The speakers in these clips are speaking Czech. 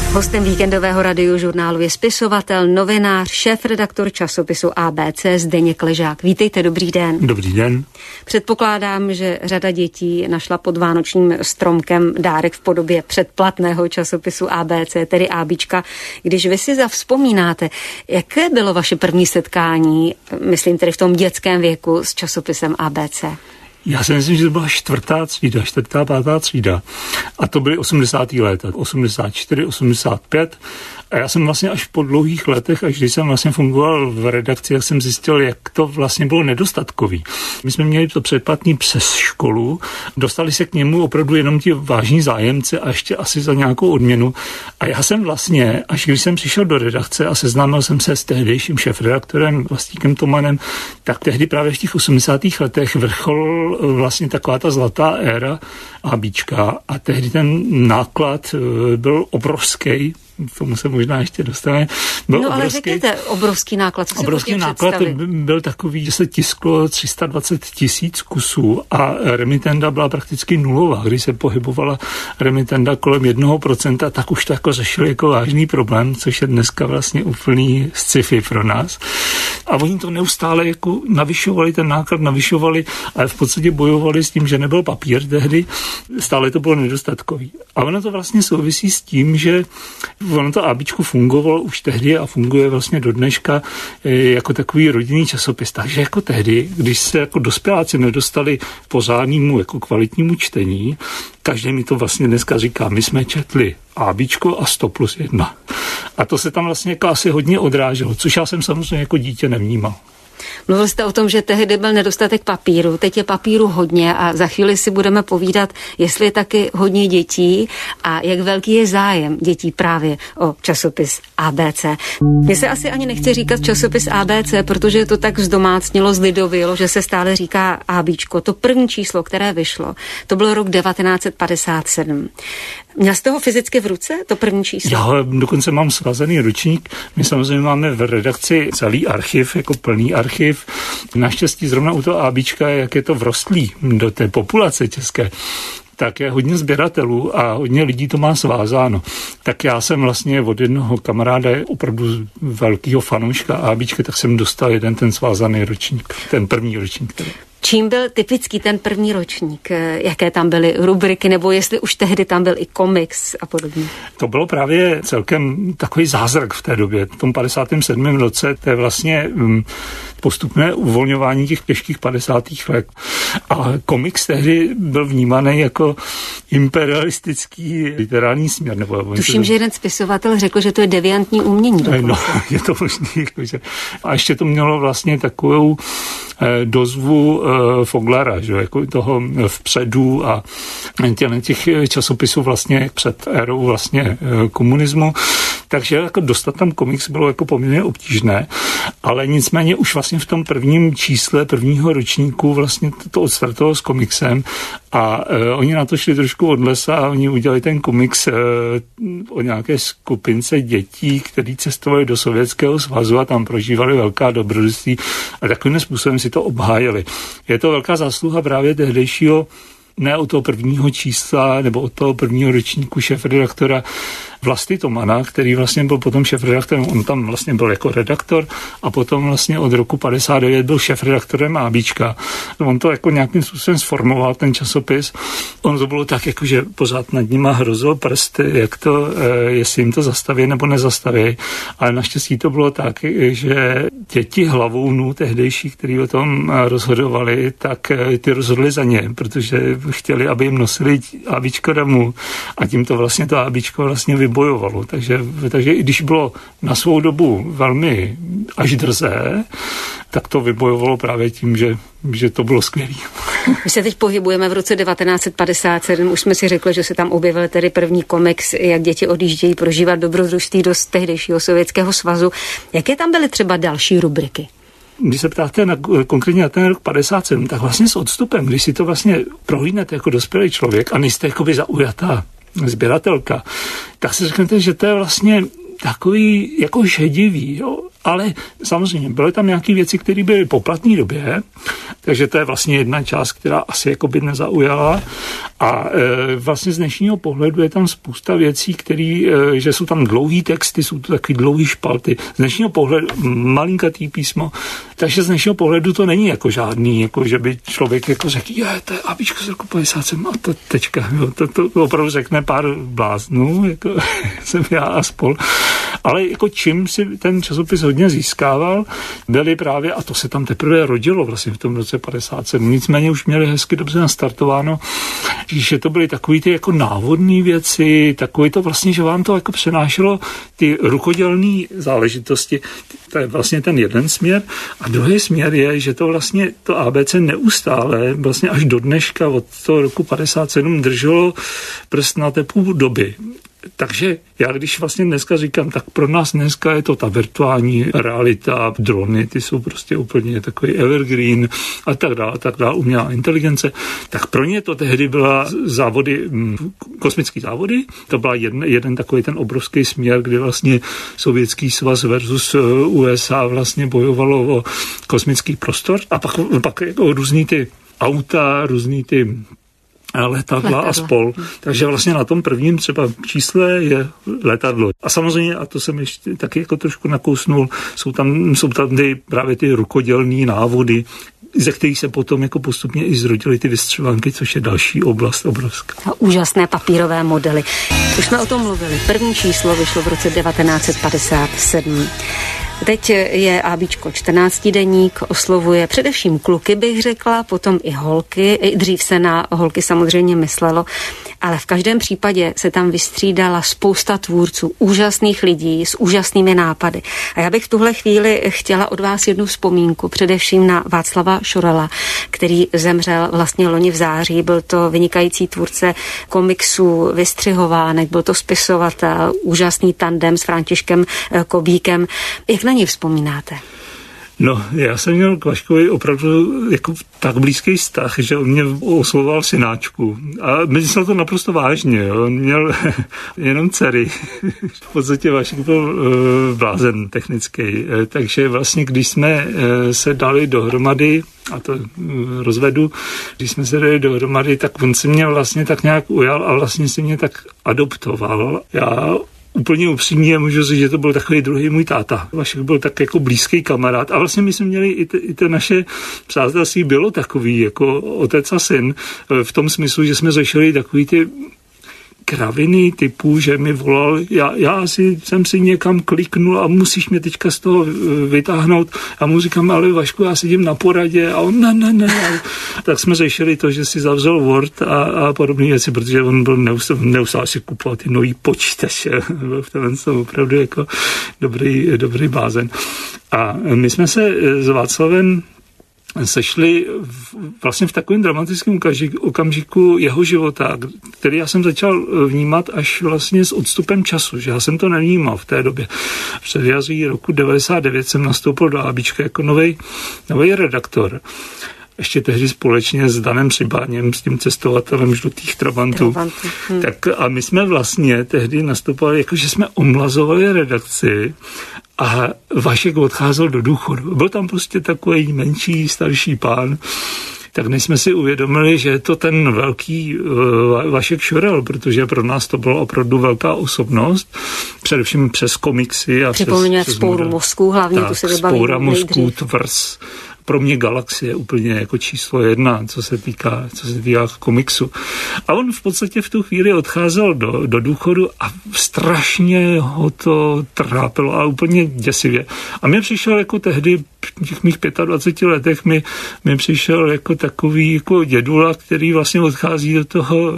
Hostem víkendového radiožurnálu je spisovatel, novinář, šéfredaktor časopisu ABC Zdeněk Ležák. Vítejte, dobrý den. Dobrý den. Předpokládám, že řada dětí našla pod vánočním stromkem dárek v podobě předplatného časopisu ABC, tedy Ábíčka. Když vy si zavzpomínáte, jaké bylo vaše první setkání, myslím tedy v tom dětském věku, s časopisem ABC? Já si myslím, že to byla čtvrtá, pátá třída. A to byly 80. léta, 84, 85. A já jsem vlastně až po dlouhých letech, až když jsem vlastně fungoval v redakci, jak jsem zjistil, jak to vlastně bylo nedostatkový. My jsme měli to předplatný přes školu, dostali se k němu opravdu jenom ti vážní zájemci a ještě asi za nějakou odměnu. A já jsem vlastně, až když jsem přišel do redakce a seznámil jsem se s tehdejším šéfredaktorem Vlastíkem Tomanem, tak tehdy právě v těch 80. letech vrchol vlastně taková ta zlatá éra Ábíčka a tehdy ten náklad byl obrovský. K tomu se možná ještě dostaneme. Ale řekněte, obrovský náklad. Obrovský náklad byl takový, že se tisklo 320 000 kusů a remitenda byla prakticky nulová. Když se pohybovala remitenda kolem 1%, tak už to jako řešili jako vážný problém, což je dneska vlastně úplný sci-fi pro nás. A oni to neustále jako navyšovali, ten náklad navyšovali, ale v podstatě bojovali s tím, že nebyl papír tehdy. Stále to bylo nedostatkový. A ono to vlastně souvisí s tím, že ono to Ábíčko fungovalo už tehdy a funguje vlastně do dneška jako takový rodinný časopis. Takže jako tehdy, když se jako dospěláci nedostali pořádnému jako kvalitnímu čtení, každý mi to vlastně dneska říká, my jsme četli Ábíčko a 100+1. A to se tam vlastně jako asi hodně odráželo, což já jsem samozřejmě jako dítě nevnímal. Mluvil jste o tom, že tehdy byl nedostatek papíru, teď je papíru hodně a za chvíli si budeme povídat, jestli je taky hodně dětí a jak velký je zájem dětí právě o časopis ABC. Mně se asi ani nechce říkat časopis ABC, protože to tak zdomácnilo, zlidovilo, že se stále říká Ábíčko. To první číslo, které vyšlo, to byl rok 1957. Měl jste ho fyzicky v ruce, to první číslo? Já dokonce mám svazený ručník. My samozřejmě máme v redakci celý archiv, jako plný archiv. Naštěstí zrovna u toho Ábíčka, jak je to vrostlý do té populace české, tak je hodně sběratelů a hodně lidí to má svázáno. Tak já jsem vlastně od jednoho kamaráda, opravdu velkýho fanouška Ábíčka, tak jsem dostal jeden ten svázaný ročník, ten první ročník. Tedy. Čím byl typický ten první ročník? Jaké tam byly rubriky, nebo jestli už tehdy tam byl i komiks a podobně? To bylo právě celkem takový zázrak v té době. V tom 57. roce to je vlastně postupné uvolňování těch těžkých 50. let. A komiks tehdy byl vnímaný jako imperialistický literární směr. Tuším, že jeden spisovatel řekl, že to je deviantní umění. No, je to možný. A ještě to mělo vlastně takovou dozvu Foglara, že jako toho vpředu a těch časopisů vlastně před érou vlastně komunismu. Takže jako dostat tam komiks bylo jako poměrně obtížné, ale nicméně už vlastně v tom prvním čísle prvního ročníku vlastně to odstartovalo s komiksem a oni na to šli trošku od lesa a oni udělali ten komiks o nějaké skupince dětí, kteří cestovali do Sovětského svazu a tam prožívali velká dobrodružství a takovým způsobem si to obhájili. Je to velká zásluha právě tehdejšího, ne od toho prvního čísla nebo od toho prvního ročníku šéfredaktora Vlasty Tomana, který vlastně byl potom šéfredaktorem, on tam vlastně byl jako redaktor a potom vlastně od roku 59 byl šéfredaktorem Ábíčka. On to jako nějakým způsobem sformoval ten časopis. On to bylo tak, jako, že pořád nad nima hrozil prst, jak to, jestli jim to zastaví nebo nezastaví. Ale naštěstí to bylo tak, že děti hlavounů tehdejší, kteří o tom rozhodovali, tak ty rozhodli za ně, protože chtěli, aby jim nosili Ábíčko domů a tím to vlastně to Ábíčko vlastně vybojovalo. Takže i když bylo na svou dobu velmi až drzé, tak to vybojovalo právě tím, že to bylo skvělé. My se teď pohybujeme v roce 1957, už jsme si řekli, že se tam objevil tedy první komiks, jak děti odjíždějí prožívat dobrodružství do tehdejšího Sovětského svazu. Jaké tam byly třeba další rubriky? Když se ptáte konkrétně na ten rok 57, tak vlastně s odstupem, když si to vlastně prohlídnete jako dospělý člověk a nejste jakoby zaujatá sběratelka, tak si řeknete, že to je vlastně takový jako šedivý, jo? Ale samozřejmě byly tam nějaké věci, které byly po platné době, takže to je vlastně jedna část, která asi jakoby nezaujala. A vlastně z dnešního pohledu je tam spousta věcí, že jsou tam dlouhý texty, jsou to takový dlouhý špalty. Z dnešního pohledu malinkatý písmo, takže z dnešního pohledu to není jako žádný, jako že by člověk jako řekl, to je Abičko z roku 57 a to tečka. Jo, to opravdu řekne pár bláznů, jako jsem já a spol. Ale jako čím si ten časopis hodně získával, byly právě, a to se tam teprve rodilo vlastně v tom roce 57, nicméně už měli hezky dobře nastartováno, že to byly takový ty jako návodné věci, takový to vlastně, že vám to jako přenášelo ty rukodělné záležitosti. To je vlastně ten jeden směr. A druhý směr je, že to vlastně to ABC neustále vlastně až do dneška od toho roku 57 drželo prst na tepu doby. Takže já když vlastně dneska říkám, tak pro nás dneska je to ta virtuální realita, drony, ty jsou prostě úplně takový evergreen a tak dále, umělá inteligence, tak pro ně to tehdy byla kosmické závody, to byla jeden takový ten obrovský směr, kdy vlastně Sovětský svaz versus USA vlastně bojovalo o kosmický prostor a pak jako různý ty auta, různý ty letadla a spol. Takže vlastně na tom prvním třeba čísle je letadlo. A samozřejmě, a to jsem ještě taky jako trošku nakousnul, jsou tam právě ty rukodělní návody, ze kterých se potom jako postupně i zrodily ty vystřelánky, což je další oblast obrovská. A úžasné papírové modely. Už jsme o tom mluvili. První číslo vyšlo v roce 1957. Teď je Ábíčko 14denník, oslovuje především kluky, bych řekla, potom i holky. Dřív se na holky samozřejmě myslelo, ale v každém případě se tam vystřídala spousta tvůrců, úžasných lidí s úžasnými nápady. A já bych v tuhle chvíli chtěla od vás jednu vzpomínku, především na Václava Šorela, který zemřel vlastně loni v září. Byl to vynikající tvůrce komiksů, vystřihovánek, byl to spisovatel, úžasný tandem s Františkem Kobíkem. Jak na něj vzpomínáte? No, já jsem měl k Vaškovi opravdu jako tak blízký vztah, že on mě oslovoval synáčku. A myslel to naprosto vážně. Jo. On měl jenom dcery. V podstatě Vašek byl blázen technický. Takže vlastně, když jsme se dali dohromady, a to rozvedu, když jsme se dali dohromady, tak on se mě vlastně tak nějak ujal a vlastně se mě tak adoptoval. Já úplně upřímně můžu říct, že to byl takový druhý můj táta. Vašek byl tak jako blízký kamarád. A vlastně my jsme měli i to naše přátelství bylo takový jako otec a syn. V tom smyslu, že jsme zašli takový ty kraviny typu, že mi volal, já jsem si někam kliknul a musíš mě teďka z toho vytáhnout. A mu říkám, ale Vašku, já sedím na poradě a on ne. Tak jsme řešili to, že si zavřel Word a podobné věci, protože on byl neustále si kupoval ty nový počítače. Byl v tom opravdu jako dobrý bázen. A my jsme se s Václavem sešli vlastně v takovém dramatickém okamžiku jeho života, který já jsem začal vnímat až vlastně s odstupem času, že já jsem to nevnímal v té době. Před jaří roku 99 jsem nastoupil do Ábíčka jako nový redaktor. Ještě tehdy společně s Danem Přibáněm, s tím cestovatelem žlutých trabantů. Tak a my jsme vlastně tehdy nastupovali, jakože jsme omlazovali redakci a Vašek odcházel do důchodu. Byl tam prostě takový menší, starší pán. Tak než jsme si uvědomili, že je to ten velký Vašek Šorel, protože pro nás to bylo opravdu velká osobnost, především přes komiksy. Připomínáme Vzpouru mozků, hlavně tu se vybavíme Vzpoura mozků, Tvrz. Pro mě Galaxie je úplně jako číslo 1, co se týká komiksu. A on v podstatě v tu chvíli odcházel do důchodu a strašně ho to trápilo a úplně děsivě. A mě přišel jako tehdy v těch mých 25 letech mi přišel jako takový jako dědula, který vlastně odchází do toho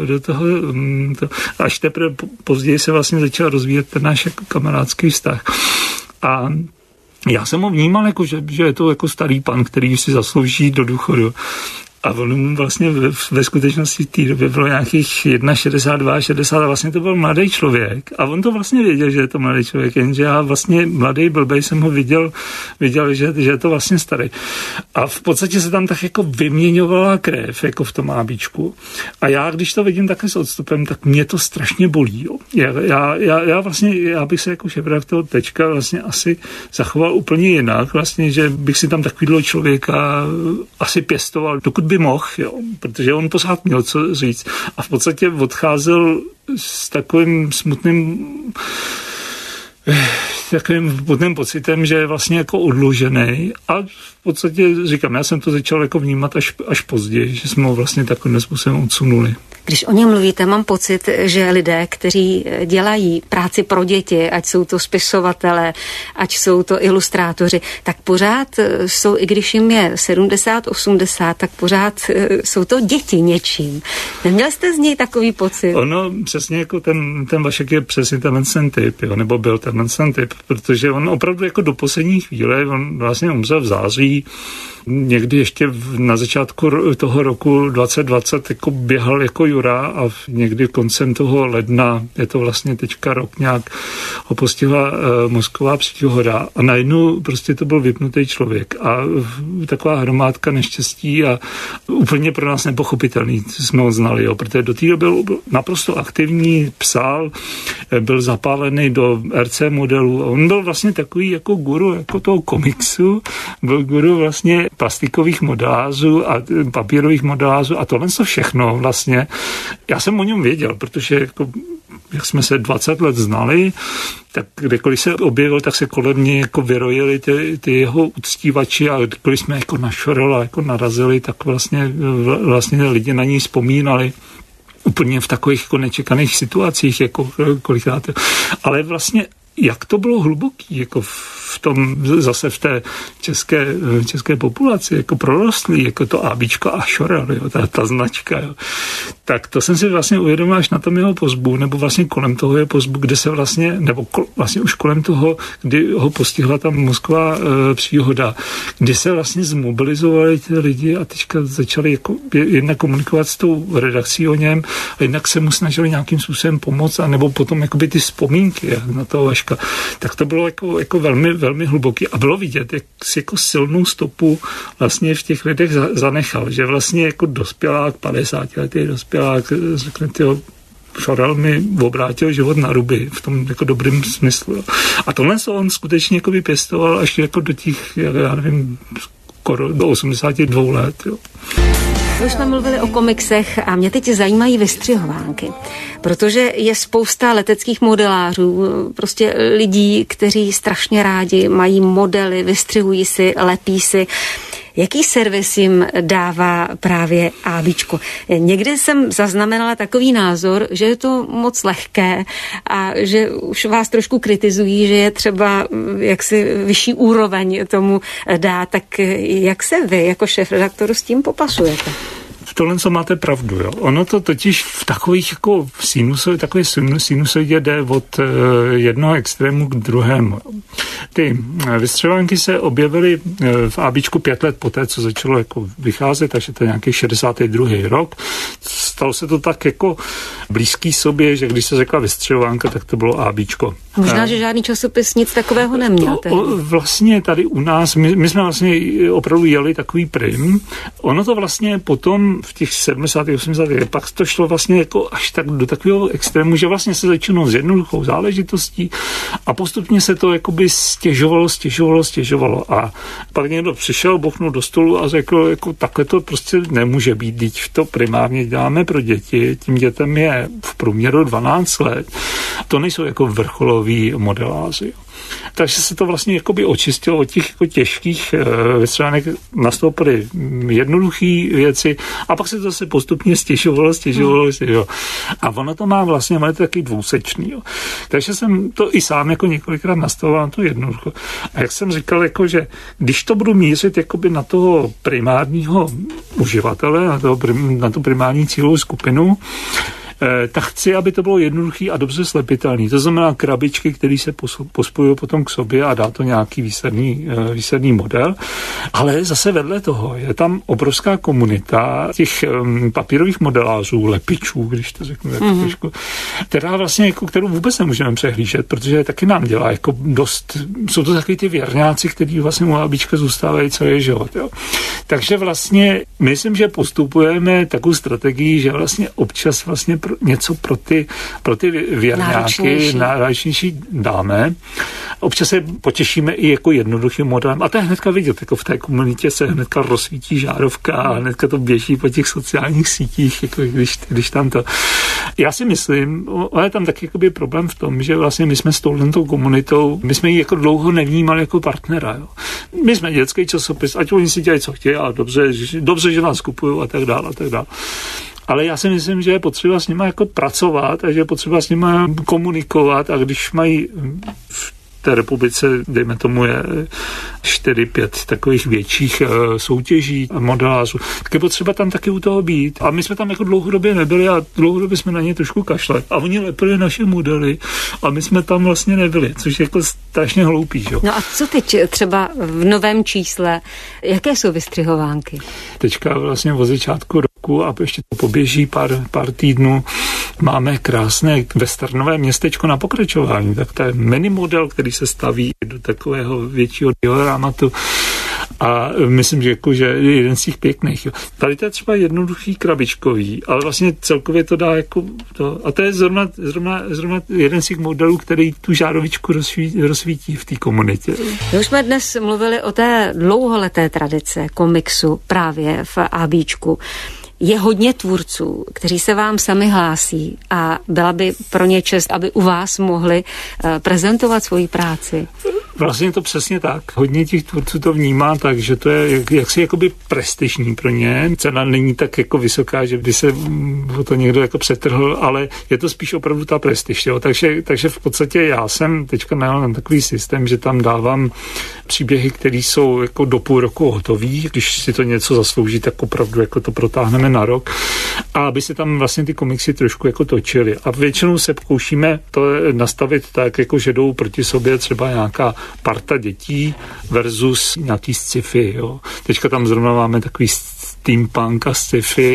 až teprve později se vlastně začal rozvíjet ten náš jako kamarádský vztah. A já jsem ho vnímal, jako, že je to jako starý pan, který si zaslouží do důchodu. A on vlastně ve skutečnosti v té době bylo nějakých 61, 60 a vlastně to byl mladý člověk. A on to vlastně věděl, že je to mladý člověk, jenže já vlastně mladý blbej jsem ho viděl, že je to vlastně starý. A v podstatě se tam tak jako vyměňovala krev, jako v tom ábíčku. A já, když to vidím takhle s odstupem, tak mě to strašně bolí. Jo. Já bych se jako šéfredaktor Tečka vlastně asi zachoval úplně jinak, vlastně, že bych si tam takovýhle člověka asi pěstoval, dokud by mohl, jo, protože on pořád měl co říct. A v podstatě odcházel s takovým smutným pocitem, že je vlastně jako odložený a v podstatě říkám, já jsem to začal jako vnímat až později, že jsme ho vlastně takovým způsobem odsunuli. Když o něm mluvíte, mám pocit, že lidé, kteří dělají práci pro děti, ať jsou to spisovatelé, ať jsou to ilustrátoři, tak pořád jsou, i když jim je 70, 80, tak pořád jsou to děti něčím. Neměl jste z něj takový pocit? Ono přesně jako ten Vašek je přesně ten typ, jo, nebo byl ten typ, protože on opravdu jako do poslední chvíle, on vlastně umřel v září, někdy ještě na začátku toho roku 2020 jako běhal jako Jura a někdy koncem toho ledna, je to vlastně teďka rok nějak, ho postihla mozková příhoda a najednou prostě to byl vypnutý člověk a taková hromádka neštěstí a úplně pro nás nepochopitelný jsme ho znali, jo, protože do té doby byl naprosto aktivní, psal, byl zapálený do RC modelu a on byl vlastně takový jako guru jako toho komiksu, byl guru vlastně plastikových modelářů a papírových modelářů a tohle to všechno vlastně. Já jsem o něm věděl, protože jako, jak jsme se 20 let znali, tak kdekoliv se objevil, tak se kolem něj jako vyrojili ty jeho uctívači a kdykoliv jsme jako na Šorela jako narazili, tak vlastně lidi na něj vzpomínali úplně v takových jako nečekaných situacích, jako kolikrát. Ale vlastně jak to bylo hluboký, jako v tom, zase v té české populaci, jako prorostlý, jako to ábíčko a Šorel, jo, ta značka, jo. Tak to jsem si vlastně uvědomil až na tom jeho pozbu, nebo vlastně kolem toho jeho pozbu, kde se vlastně, nebo vlastně už kolem toho, kdy ho postihla ta mozková příhoda, kdy se vlastně zmobilizovali ty lidi a teďka začali jako jednak komunikovat s tou redakcí o něm a jednak se mu snažili nějakým způsobem pomoct, a nebo potom jakoby ty vzpomínky na toho Vaška. Tak to bylo jako velmi, velmi hluboký a bylo vidět, jak si jako silnou stopu vlastně v těch lidech zanechal, že vlastně jako dospělák, 50 letý dospělák, řekne, tyjo, Šorel mi obrátil život na ruby v tom jako dobrým smyslu. A tohle se on skutečně jako vypěstoval až jako do těch, já nevím, skoro do 82 let. Jo. Už jsme mluvili o komiksech a mě teď zajímají vystřihovánky, protože je spousta leteckých modelářů, prostě lidí, kteří strašně rádi mají modely, vystřihují si, lepí si. Jaký servis jim dává právě ábíčko? Někdy jsem zaznamenala takový názor, že je to moc lehké a že už vás trošku kritizují, že je třeba jaksi vyšší úroveň tomu dát. Tak jak se vy jako šéfredaktor s tím popasujete? Tohle, co máte pravdu, jo. Ono to totiž v takových jako sinusoidě jde od jednoho extrému k druhému. Ty vystřelánky se objevily v ábíčku 5 let poté, co začalo jako vycházet, takže to je nějaký 62. rok. Stalo se to tak jako blízký sobě, že když se řekla vystřelánka, tak to bylo ábíčko. Možná, že žádný časopis nic takového neměl. Vlastně tady u nás, my jsme vlastně opravdu jeli takový prim. Ono to vlastně potom v těch 70. 80. pak to šlo vlastně jako až tak do takového extrému, že vlastně se začínalo s jednoduchou záležitostí a postupně se to jakoby stěžovalo a pak někdo přišel, bouchnul do stolu a řekl, jako takhle to prostě nemůže být, teď to primárně děláme pro děti, tím dětem je v průměru 12 let, to nejsou jako vrcholoví modeláři. Takže se to vlastně jakoby očistilo od těch jako těžkých vystřelenek, nastoupily jednoduché věci a pak se to zase postupně stěžovalo. A ono to má vlastně, je to taky dvousečný. Jo. Takže jsem to i sám jako několikrát nastavoval to jednoducho. A jak jsem říkal, jako, že když to budu mířit jakoby na toho primárního uživatele, na tu primární cílovou skupinu, tak chci, aby to bylo jednoduchý a dobře slepitelný. To znamená krabičky, které se pospojují potom k sobě a dá to nějaký výsledný model. Ale zase vedle toho je tam obrovská komunita těch papírových modelářů, lepičů, když to řeknu trošku, která vlastně, jako, kterou vůbec nemůžeme přehlížet, protože taky nám dělá jako dost, jsou to takový ty věrňáci, který vlastně u Abička zůstávají celý život. Jo. Takže vlastně myslím, že postupujeme takovou strategii, že vlastně občas vlastně něco pro ty věrňáky náročnější dáme. Občas se potěšíme i jako jednoduchým modelem. A to je hnedka vidět, jako v té komunitě se hnedka rozsvítí žárovka a hnedka to běží po těch sociálních sítích, jako když tam to. Já si myslím, ale tam taky jakoby problém v tom, že vlastně my jsme s touhletou komunitou, my jsme ji jako dlouho nevnímali jako partnera. Jo. My jsme dětský časopis, ať oni si dělají, co chtějí, a dobře, že nás kupují a tak dále, a tak dále. Ale já si myslím, že je potřeba s nimi jako pracovat a že je potřeba s nimi komunikovat, a když mají v té republice, dejme tomu, je 4-5 takových větších soutěží a modelářů, tak je potřeba tam taky u toho být. A my jsme tam jako dlouhodobě nebyli a dlouhodobě jsme na ně trošku kašle. A oni lepili naše modely a my jsme tam vlastně nebyli, což je jako strašně hloupý. Jo? No a co teď třeba v novém čísle? Jaké jsou vystřihovánky? Teďka vlastně od začátku roku a ještě to poběží pár týdnů. Máme krásné westernové městečko na pokračování. Tak to je mini model, který se staví do takového většího dioramatu. A myslím, že je jeden z těch pěkných. Jo. Tady to je třeba jednoduchý krabičkový, ale vlastně celkově to dá jako to. A to je zrovna jeden z těch modelů, který tu žárovičku rozsvítí v té komunitě. My už jsme dnes mluvili o té dlouholeté tradice komiksu právě v ABčku. Je hodně tvůrců, kteří se vám sami hlásí a byla by pro ně čest, aby u vás mohli prezentovat svoji práci. Vlastně je to přesně tak. Hodně těch tvůrců to vnímá tak, že to je jaksi jakoby prestižní pro ně. Cena není tak jako vysoká, že by se to někdo jako přetrhl, ale je to spíš opravdu ta prestiž. Jo. Takže v podstatě já jsem teďka najel na takový systém, že tam dávám příběhy, které jsou jako do půl roku hotový. Když si to něco zaslouží, tak opravdu jako to protáhneme na rok. A aby se tam vlastně ty komiksy trošku jako točily. A většinou se pokoušíme to nastavit tak, jako že jdou proti sobě třeba nějaká parta dětí versus nějaký sci-fi. Jo. Teďka tam zrovna máme takový steampunk a sci-fi,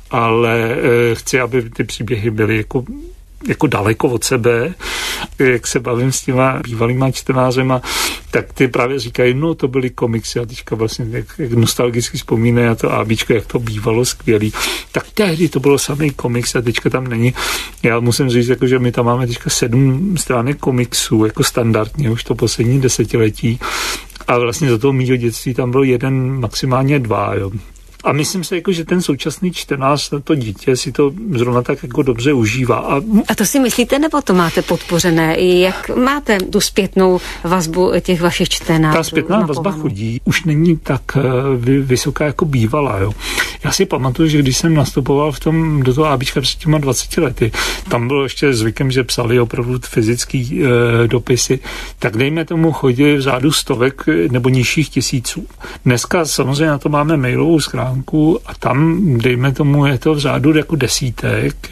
ale chci, aby ty příběhy byly jako daleko od sebe. Jak se bavím s těma bývalýma čtenářema, tak ty právě říkají, no to byly komiksy a teďka vlastně jak nostalgicky vzpomínají na to ABčko, jak to bývalo skvělý. Tak tehdy to bylo samý komiks a teďka tam není. Já musím říct, jako, že my tam máme teďka 7 stránek komiksů, jako standardně, už to poslední desetiletí. A vlastně za toho mýho dětství tam bylo 1, maximálně 2, jo. A myslím si, jako, že ten současný čtenář, to dítě si to zrovna tak jako dobře užívá. A to si myslíte, nebo to máte podpořené? Jak máte tu zpětnou vazbu těch vašich čtenářů? Ta zpětná vazba chodí, už není tak vysoká, jako bývala. Jo. Já si pamatuju, že když jsem nastupoval do toho ABčka před těma 20 lety, tam bylo ještě zvykem, že psali opravdu fyzický dopisy, tak dejme tomu chodili v řádu stovek nebo nižších tisíců. Dneska samozřejmě na to máme mailovou schránku a tam, dejme tomu, je to v řádu jako desítek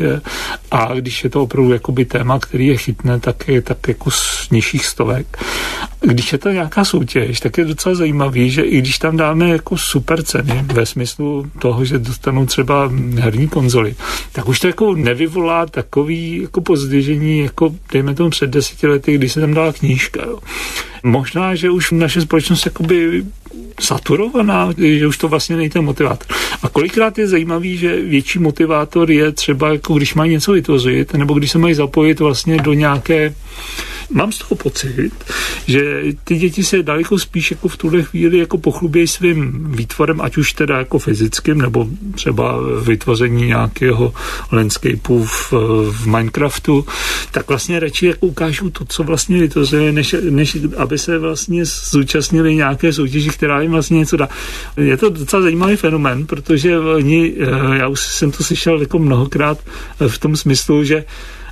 a když je to opravdu jakoby téma, který je chytne, tak je tak jako z nižších stovek. Když je to nějaká soutěž, tak je docela zajímavý, že i když tam dáme jako super ceny ve smyslu toho, že dostanou třeba herní konzoly, tak už to jako nevyvolá takový jako pozdvižení, jako dejme tomu před 10 lety, když se tam dala knížka. Jo. Možná, že už naše společnost jakoby saturovaná, že už to vlastně není ten motivátor. A kolikrát je zajímavý, že větší motivátor je třeba, jako když mají něco vytvořit, nebo když se mají zapojit vlastně do nějaké. Mám z toho pocit, že ty děti se daleko spíš jako v tuhle chvíli jako pochlubějí svým výtvorem, ať už teda jako fyzickým, nebo třeba vytvoření nějakého landscapeu v Minecraftu, tak vlastně radši jako ukážou to, co vlastně vytvořili, než aby se vlastně zúčastnili nějaké soutěži, která jim vlastně něco dá. Je to docela zajímavý fenomén, protože já už jsem to slyšel jako mnohokrát v tom smyslu, že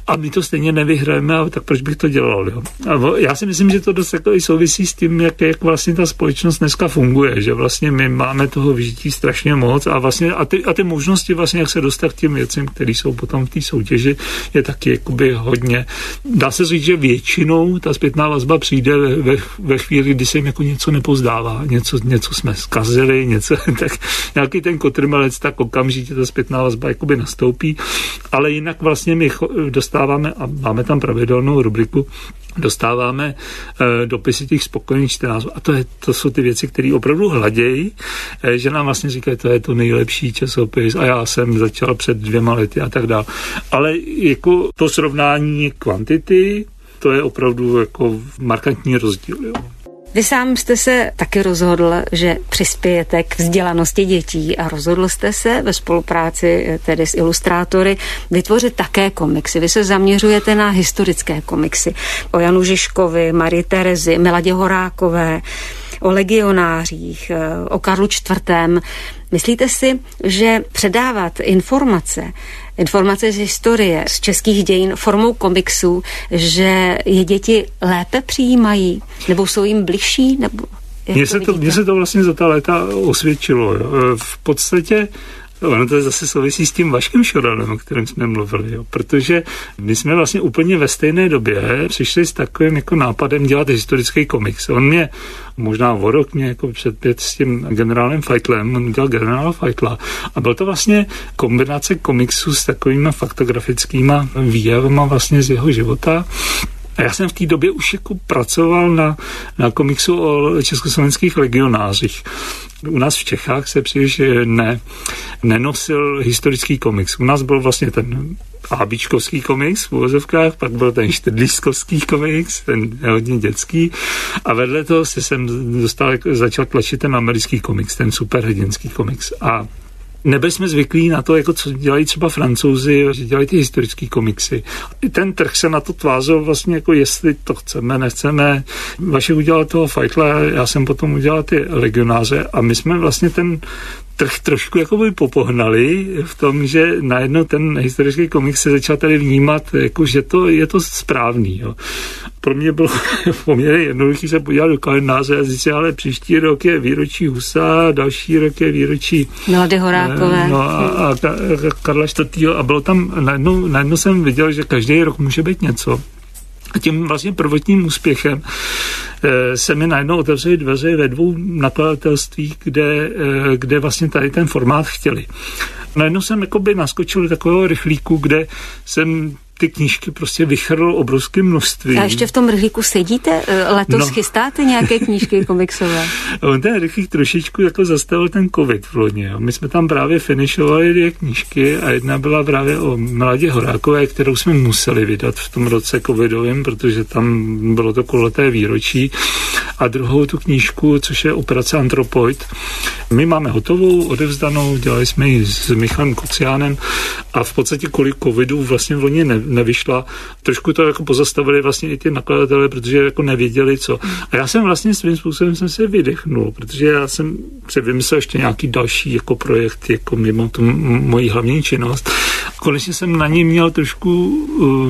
a my to stejně nevyhrajeme, tak proč bych to dělal, jo? A já si myslím, že to dost jako i souvisí s tím, jak vlastně ta společnost dneska funguje, že vlastně my máme toho vyžití strašně moc a vlastně a ty možnosti vlastně, jak se dostat k těm věcem, které jsou potom v té soutěži, je taky jakoby hodně. Dá se říct, že většinou ta zpětná vazba přijde ve chvíli, kdy se jim jako něco nepozdává, něco jsme zkazili, něco, tak nějaký ten kotrmelec, tak okamžitě ta zpětná vazba jakoby nastoupí, ale jinak vlastně my dostáváme, a máme tam pravidelnou rubriku, dostáváme dopisy těch spokojených čtenářů a to jsou ty věci, které opravdu hladějí, že nám vlastně říkají, to je to nejlepší časopis a já jsem začal před 2 lety a tak dále. Ale jako to srovnání kvantity, to je opravdu jako markantní rozdíl. Jo. Vy sám jste se taky rozhodl, že přispějete k vzdělanosti dětí a rozhodl jste se ve spolupráci tedy s ilustrátory vytvořit také komiksy. Vy se zaměřujete na historické komiksy o Janu Žižkovi, Marii Terezi, Miladě Horákové, o legionářích, o Karlu IV. Myslíte si, že předávat informace z historie, z českých dějin formou komiksů, že je děti lépe přijímají, nebo jsou jim bližší? Mně se to vlastně za ta léta osvědčilo. Jo. V podstatě ono to zase souvisí s tím Vaškem Šoralem, o kterém jsme mluvili, jo. Protože my jsme vlastně úplně ve stejné době přišli s takovým jako nápadem dělat historický komiks. On mě možná o rok mě jako předpět s tím generálem Feitlem, on dělal generála Feitla a byl to vlastně kombinace komiksu s takovýma faktografickýma výjevama vlastně z jeho života. A já jsem v té době už jako pracoval na komiksu o československých legionářích. U nás v Čechách se příliš nenosil historický komiks. U nás byl vlastně ten ábíčkovský komiks v uvozovkách, pak byl ten štrdlískovský komiks, ten hodně dětský a vedle toho jsem začal tlačit ten americký komiks, ten superhrdinský komiks. A nebyli jsme zvyklí na to, jako co dělají třeba Francouzi, že dělají ty historický komiksy. I ten trh se na to tvářil vlastně jako jestli to chceme, nechceme. Vašek udělal toho Feitla, já jsem potom udělal ty legionáře a my jsme vlastně ten trh trošku jakoby popohnali v tom, že najednou ten historický komiks se začal tady vnímat, jako že to je to správný. Jo. Pro mě bylo poměrně jednoduchý se podívat do kalendáře a říct, ale příští rok je výročí Husa, další rok je výročí Milady Horákové. A Karla IV. A bylo tam, najednou jsem viděl, že každý rok může být něco. A tím vlastně prvotním úspěchem se mi najednou otevřely dveře ve 2 nakladatelstvích, kde vlastně tady ten formát chtěli. Najednou jsem jakoby naskočil do takového rychlíku, kde jsem ty knížky prostě vychrl obrovské množství. A ještě v tom rychlíku sedíte? Letos chystáte nějaké knížky komiksové? On ten rychlík trošičku jako zastavil ten covid v loni. Jo. My jsme tam právě finišovali 2 knížky a jedna byla právě o Miladě Horákové, kterou jsme museli vydat v tom roce covidovém, protože tam bylo to kulaté výročí. A druhou tu knížku, což je Operace Antropoid. My máme hotovou, odevzdanou, dělali jsme ji s Michalem Kociánem a v podstatě kvůli covidu vlastně v loni nevyšla. Trošku to jako pozastavili vlastně i ty nakladatelé, protože jako nevěděli co. A já jsem vlastně svým způsobem jsem se vydechnul, protože já jsem si vymyslel ještě nějaký další jako projekt jako mimo tu moji hlavní činnost. Konečně jsem na ní měl trošku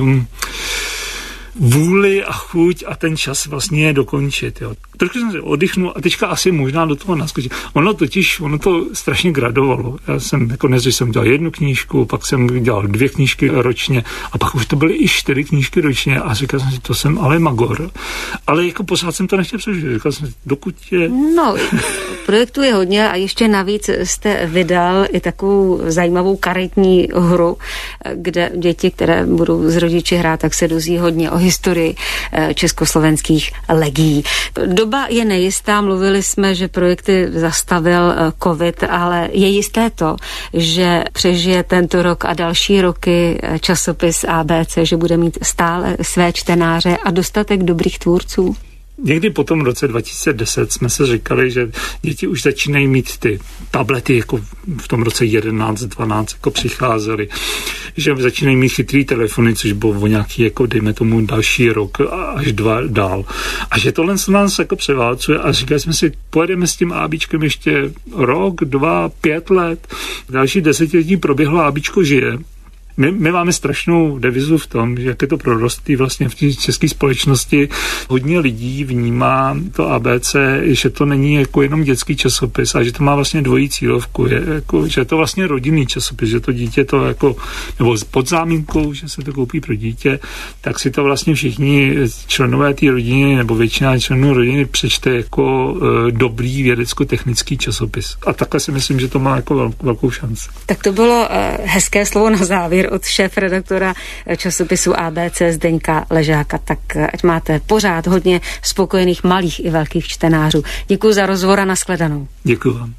vůli a chuť a ten čas vlastně dokončit. Jo. Trošku jsem se oddychnul a teďka asi možná do toho naskočil. Ono to strašně gradovalo. Já jsem jako než jsem dělal 1 knížku, pak jsem dělal 2 knížky ročně a pak už to byly i 4 knížky ročně a říkal jsem si, to jsem ale magor. Ale jako pořád jsem to nechtěl přežít. Říkal jsem si, dokud je... No, projektu je hodně a ještě navíc jste vydal i takovou zajímavou karetní hru, kde děti, které budou s rodiči hrát, tak se dozví hodně o historii československých legií. Doba je nejistá, mluvili jsme, že projekty zastavil covid, ale je jisté to, že přežije tento rok a další roky časopis ABC, že bude mít stále své čtenáře a dostatek dobrých tvůrců? Někdy po tom roce 2010 jsme se říkali, že děti už začínají mít ty tablety, jako v tom roce 11, 12 jako přicházely, že začínají mít chytrý telefony, což bylo o nějaký, jako dejme tomu další rok až 2 dál. A že tohle se nás jako převálcuje a říkali jsme si, pojedeme s tím ábíčkem ještě rok, 2, 5 let, další 10letí proběhlo, ábíčko žije. My máme strašnou devizu v tom, že jak je to prorostlý vlastně v české společnosti. Hodně lidí vnímá to ABC, že to není jako jenom dětský časopis a že to má vlastně dvojí cílovku. Že je to vlastně rodinný časopis, že to dítě to jako, nebo pod záminkou, že se to koupí pro dítě, tak si to vlastně všichni členové té rodiny nebo většina členů rodiny přečte jako dobrý vědecko-technický časopis. A takhle si myslím, že to má jako velkou šanci. Tak to bylo hezké slovo na závěr od šéfredaktora časopisu ABC Zdeňka Ležáka. Tak ať máte pořád hodně spokojených malých i velkých čtenářů. Děkuji za rozhovor a nashledanou. Děkuji vám.